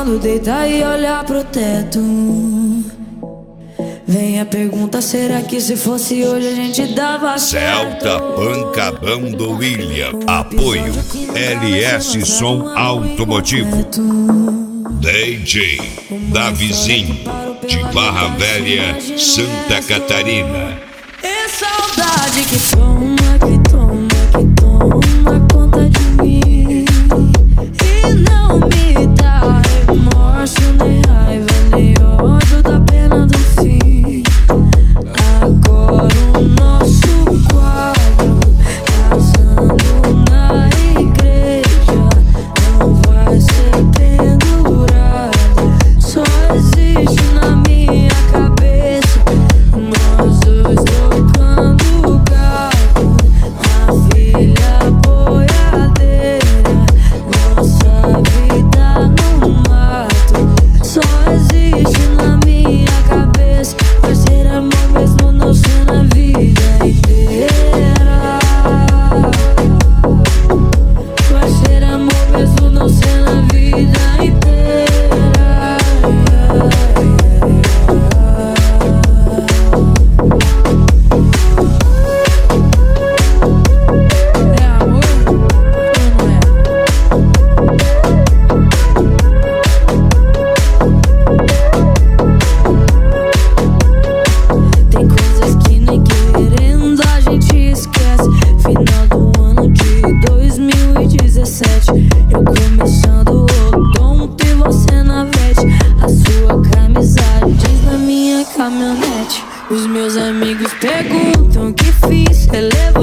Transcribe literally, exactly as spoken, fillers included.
quando deitar e olhar pro teto. Vem a pergunta, será que se fosse hoje a gente dava certo? Celta Pancadão do William. Apoio L S Som Automotivo. D J Davizinho, de Barra Velha, Santa Catarina. É saudade que toma, que toma, que toma conta de mim. E não me dá remorso, nem raiva, nem ódio da pena do fim. Agora o nosso quadro, casando na igreja, não vai ser pendurado. Só existe na minha cabeça nós dois tocando gado, a filha boiadeira, nossa vida no mato. Só existe na minha cabeça, vai ser amor mesmo não ser na vida inteira. Vai ser amor mesmo não ser na vida inteira. Tem coisas que nem querendo a gente esquece. Final do ano de dois mil e dezessete, eu começando odonto e você na vete. A sua camisa diz na minha caminhonete. Os meus amigos perguntam o que fiz, releva